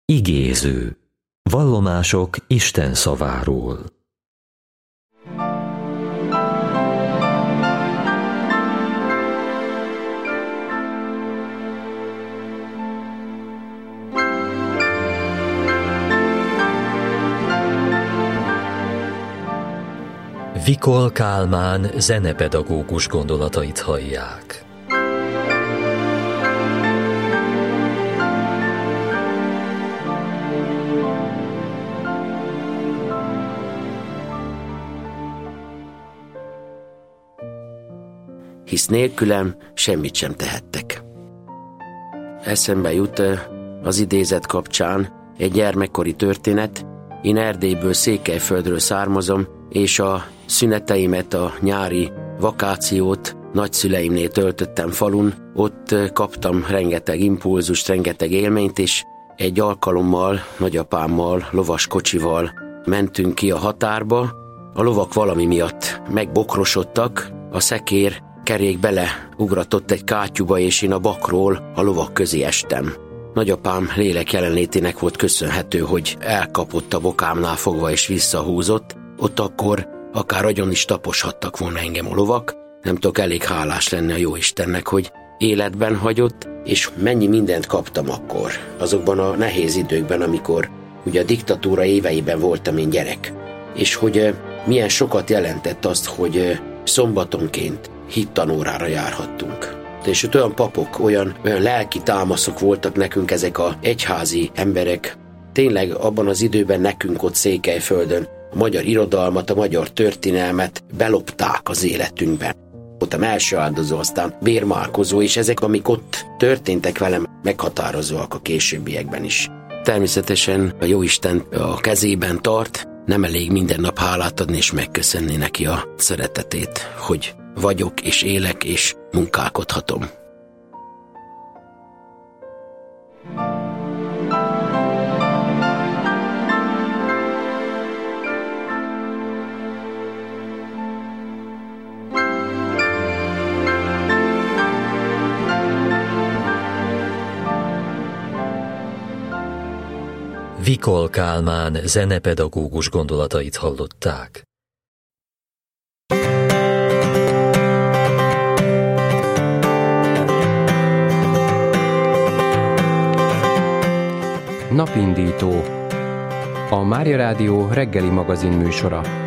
Igéző. Vallomások Isten szaváról. Vikol Kálmán zenepedagógus gondolatait hallják. Hisz nélkülem semmit sem tehettek. Eszembe jut az idézet kapcsán egy gyermekkori történet. Én Erdélyből, Székelyföldről származom, és a szüneteimet, a nyári vakációt nagyszüleimnél töltöttem falun. Ott kaptam rengeteg impulzust, rengeteg élményt, és egy alkalommal nagyapámmal, lovaskocsival mentünk ki a határba. A lovak valami miatt megbokrosodtak, a szekér kerék beleugratott egy kátyúba, és én a bakról a lovak közé estem. Nagyapám lélek jelenlétének volt köszönhető, hogy elkapott a bokámnál fogva és visszahúzott. Ott akkor akár agyon is taposhattak volna engem a lovak. Nem tudok elég hálás lenni a Jóistennek, hogy életben hagyott, és mennyi mindent kaptam akkor. Azokban a nehéz időkben, amikor ugye a diktatúra éveiben voltam én gyerek. És hogy milyen sokat jelentett azt, hogy szombatonként hittanórára járhattunk. És ott olyan papok, olyan lelki támaszok voltak nekünk, ezek az egyházi emberek. Tényleg abban az időben nekünk ott Székelyföldön a magyar irodalmat, a magyar történelmet belopták az életünkben. Voltam első áldozó, aztán bérmálkozó, és ezek, amik ott történtek velem, meghatározóak a későbbiekben is. Természetesen a Jóisten a kezében tart, nem elég minden nap hálát adni és megköszönni neki a szeretetét, hogy vagyok és élek és munkálkodhatom. Vikol Kálmán zenepedagógus gondolatait hallották. Napindító. A Mária Rádió reggeli magazin műsora.